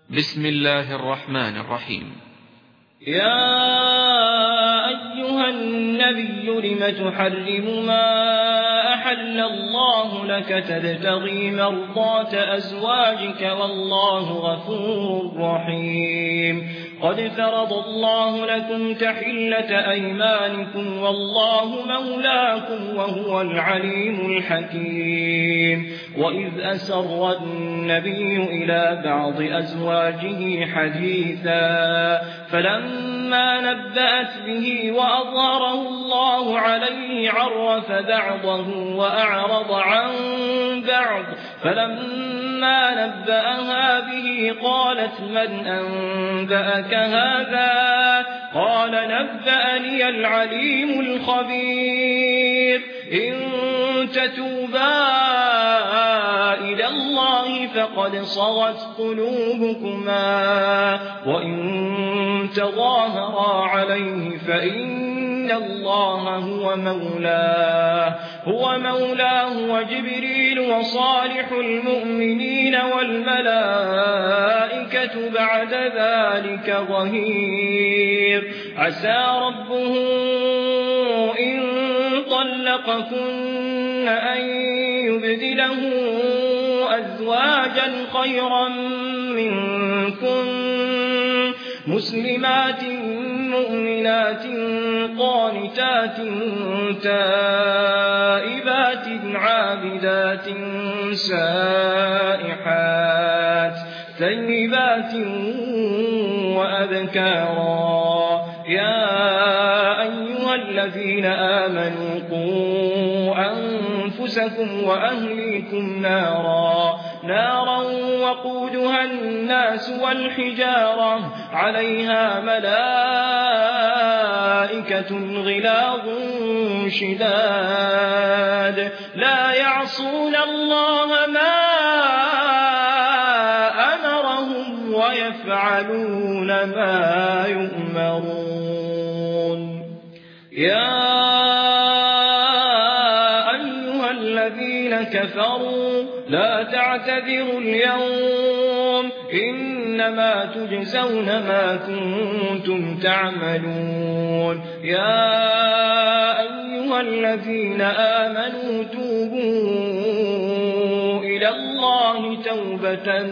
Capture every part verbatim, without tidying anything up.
بسم الله الرحمن الرحيم. يا أيها النبي لم تحرم ما أحل الله لك تبتغي مرضات أزواجك والله غفور رحيم. قد فرض الله لكم تحلة أيمانكم والله مولاكم وهو العليم الحكيم. وإذ أسر النبي إلى بعض أزواجه حديثا فلما نبأت به وأظهره الله عليه عرف بعضه وأعرض عن بعض فلما نبأها به قالت من أنبأك هذا؟ قال نبأني العليم الخبير. إن تتوبا إلى الله فقد صغت قلوبكما وإن تظاهرا عليه فإن الله هو مولاه هو مولاه وجبريل وصالح المؤمنين والملائكة بعد ذلك ظهير. عسى ربه إن طلقكن أن يبدله أزواجا خيرا منكن مسلمات مؤمنات قانتات تائبات عابدات سائحات ثيبات وأبكارا. يا أيها الذين آمنوا قوا أنفسكم وأهليكم نارا نارا وقودها الناس والحجارة عليها ملائكة غلاظ شداد لا يعصون الله ما أمرهم ويفعلون ما يؤمرون. يا أيها الذين كفروا لا تعتذروا اليوم إنما تجزون ما كنتم تعملون. يا أيها الذين آمنوا توبوا إلى الله توبة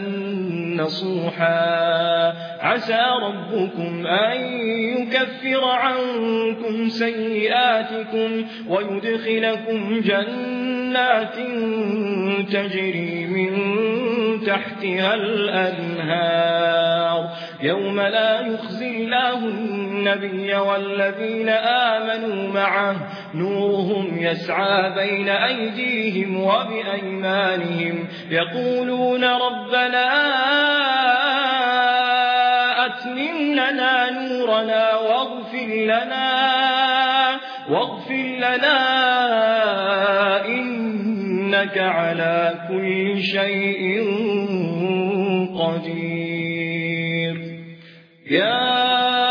نصوحا عسى ربكم أن يكفر عنكم سيئاتكم ويدخلكم جنات تجري من تحتها الأنهار يوم لا يخزي الله النبي والذين آمنوا معه نورهم يسعى بين أيديهم وبأيمانهم يقولون ربنا أتمم لنا نورنا واغفر لنا واغفر لنا إنك على كل شيء قدير. يا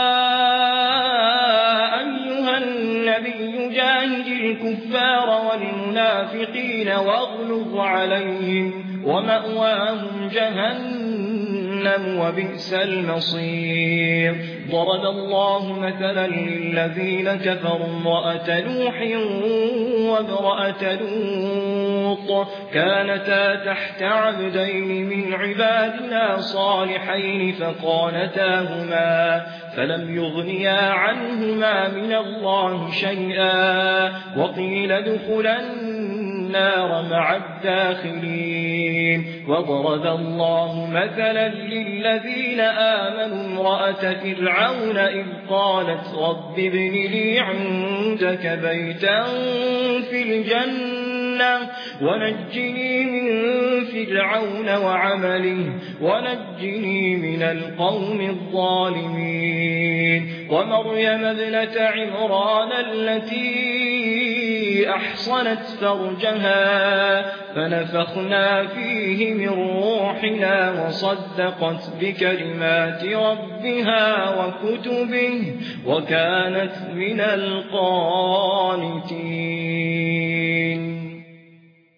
أيها النبي جاهد الكفار والمنافقين واغلظ عليهم ومأواهم جهنم وبئس المصير. ضرب الله مثلا للذين كفروا امرأة نوح وامرأة لوط كانتا تحت عبدين من عبادنا صالحين فخانتاهما فلم يغنيا عنهما من الله شيئا وقيل ادخلا النار مع الداخلين. وضرب الله مثلا للذين آمنوا امرأة فرعون إذ قالت رب ابن لي عندك بيتا في الجنة ونجني من فرعون وعمله ونجني من القوم الظالمين. ومريم ابنة عمران التي أحصنت فرجها فنفخنا فيه من روحنا وصدقت بكلمات ربها وكتبه وكانت من القانتين.